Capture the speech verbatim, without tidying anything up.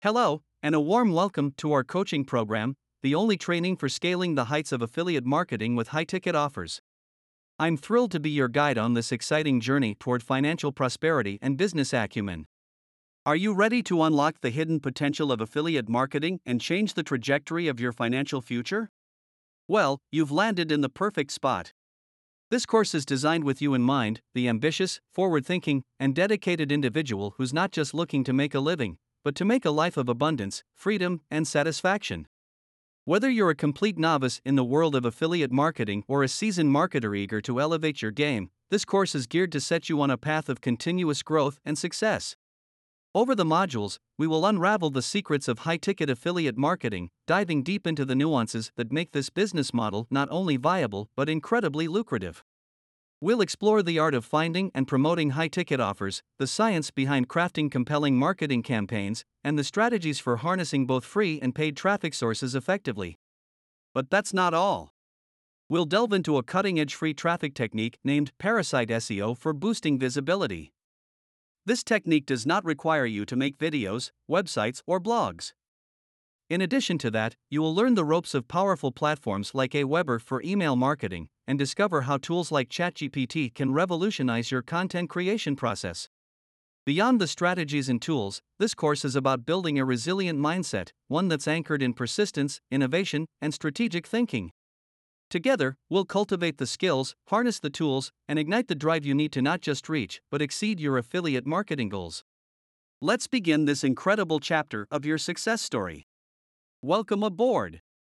Hello, and a warm welcome to our coaching program, the only training for scaling the heights of affiliate marketing with high ticket offers. I'm thrilled to be your guide on this exciting journey toward financial prosperity and business acumen. Are you ready to unlock the hidden potential of affiliate marketing and change the trajectory of your financial future? Well, you've landed in the perfect spot. This course is designed with you in mind, the ambitious, forward thinking, and dedicated individual who's not just looking to make a living, but to make a life of abundance, freedom, and satisfaction. Whether you're a complete novice in the world of affiliate marketing or a seasoned marketer eager to elevate your game, this course is geared to set you on a path of continuous growth and success. Over the modules, we will unravel the secrets of high ticket affiliate marketing, diving deep into the nuances that make this business model not only viable but incredibly lucrative. We'll explore the art of finding and promoting high ticket offers, the science behind crafting compelling marketing campaigns, and the strategies for harnessing both free and paid traffic sources effectively. But that's not all. We'll delve into a cutting edge free traffic technique named Parasite S E O for boosting visibility. This technique does not require you to make videos, websites, or blogs. In addition to that, you will learn the ropes of powerful platforms like Aweber for email marketing, and discover how tools like ChatGPT can revolutionize your content creation process. Beyond the strategies and tools, this course is about building a resilient mindset, one that's anchored in persistence, innovation, and strategic thinking. Together, we'll cultivate the skills, harness the tools, and ignite the drive you need to not just reach, but exceed your affiliate marketing goals. Let's begin this incredible chapter of your success story. Welcome aboard.